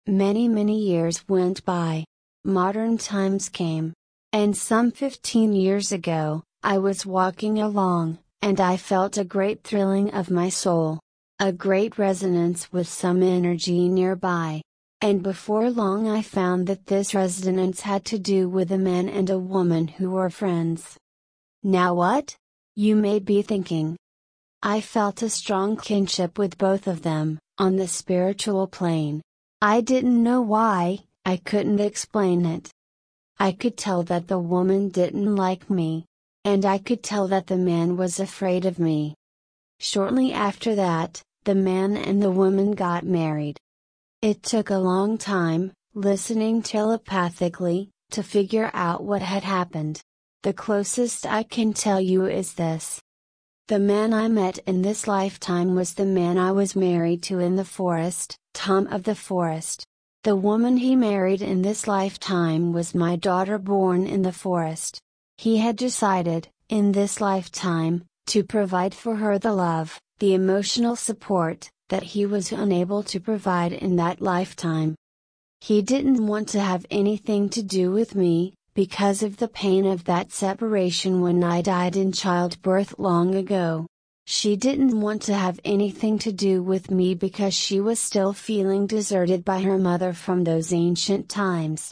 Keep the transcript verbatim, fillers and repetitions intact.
Many many years went by. Modern times came. And some fifteen years ago, I was walking along, and I felt a great thrilling of my soul. A great resonance with some energy nearby. And before long I found that this resonance had to do with a man and a woman who were friends. Now what? You may be thinking. I felt a strong kinship with both of them, on the spiritual plane. I didn't know why, I couldn't explain it. I could tell that the woman didn't like me. And I could tell that the man was afraid of me. Shortly after that, the man and the woman got married. It took a long time, listening telepathically, to figure out what had happened. The closest I can tell you is this. The man I met in this lifetime was the man I was married to in the forest, Tom of the Forest. The woman he married in this lifetime was my daughter born in the forest. He had decided, in this lifetime, to provide for her the love, the emotional support, that he was unable to provide in that lifetime. He didn't want to have anything to do with me, because of the pain of that separation when I died in childbirth long ago. She didn't want to have anything to do with me because she was still feeling deserted by her mother from those ancient times.